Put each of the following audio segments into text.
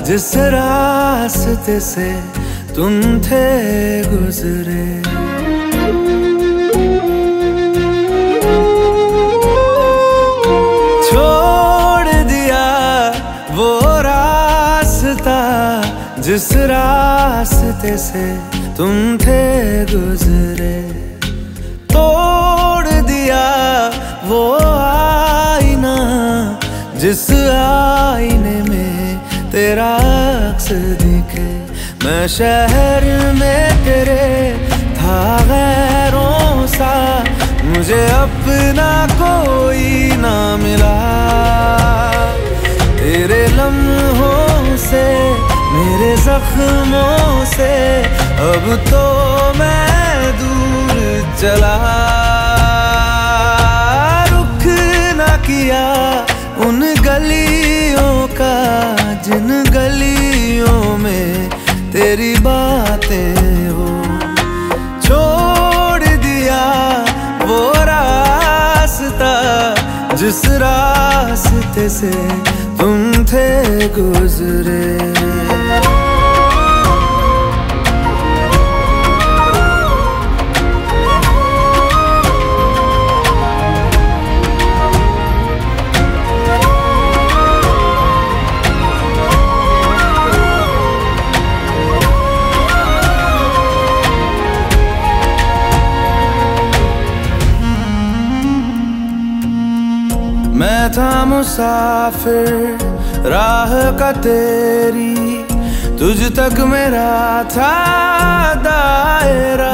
जिस रास्ते से तुम थे गुजरे। छोड़ दिया वो रास्ता जिस रास्ते से तुम थे गुजरे। तोड़ दिया वो आईना जिस आईने में तेरा अक्स दिखे। मैं शहर में तेरे था गैरों सा, मुझे अपना कोई ना मिला। तेरे लम्हों से मेरे जख्मों से अब तो मैं दूर चला। रुख ना किया उन गलियों का जिन गलियों में तेरी बातें हो। छोड़ दिया वो रास्ता जिस रास्ते से तुम थे गुजरे। मैं था मुसाफिर राह का तेरी, तुझ तक मेरा था दायरा।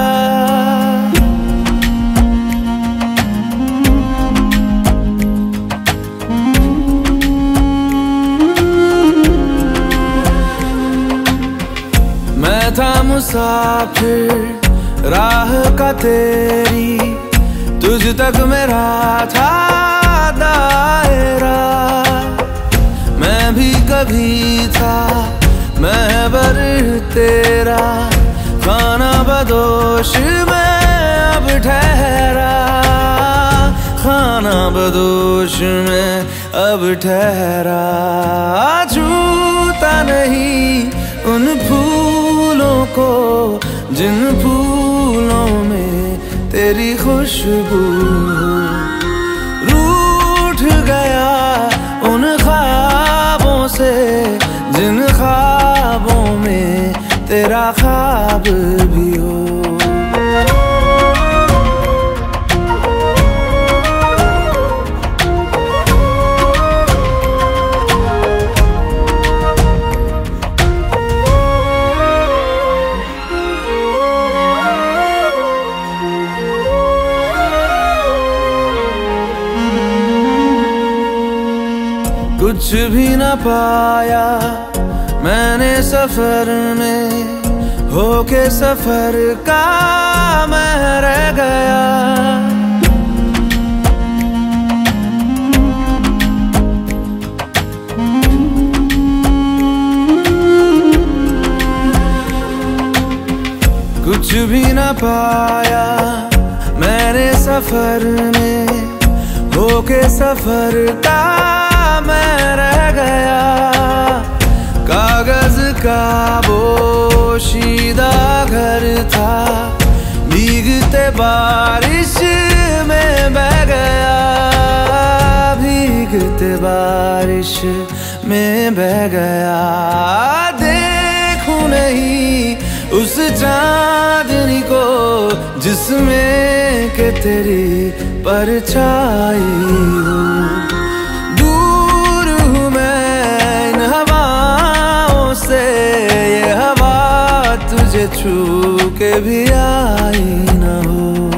मैं था मुसाफिर राह का तेरी, तुझ तक मेरा था दायरा। मैं भी कभी था महबर तेरा, खाना बदोश में अब ठहरा। खाना बदोश में अब ठहरा। छूता नहीं उन फूलों को जिन फूलों में तेरी खुशबू। गया उन ख्वाबों से जिन ख्वाबों में तेरा ख्वाब भी हो। कुछ भी न पाया मैंने सफर में, होके सफर का मैं रह गया। कुछ भी न पाया मैंने सफर में, होके सफर का मैं रह गया। कागज का पोशीदा घर था, भीगते बारिश में बह गया। भीगते बारिश में बह गया। देखूं नहीं उस चांदनी को जिसमें के तेरी परछाई हो। ये हवा तुझे छू के भी आई न हो।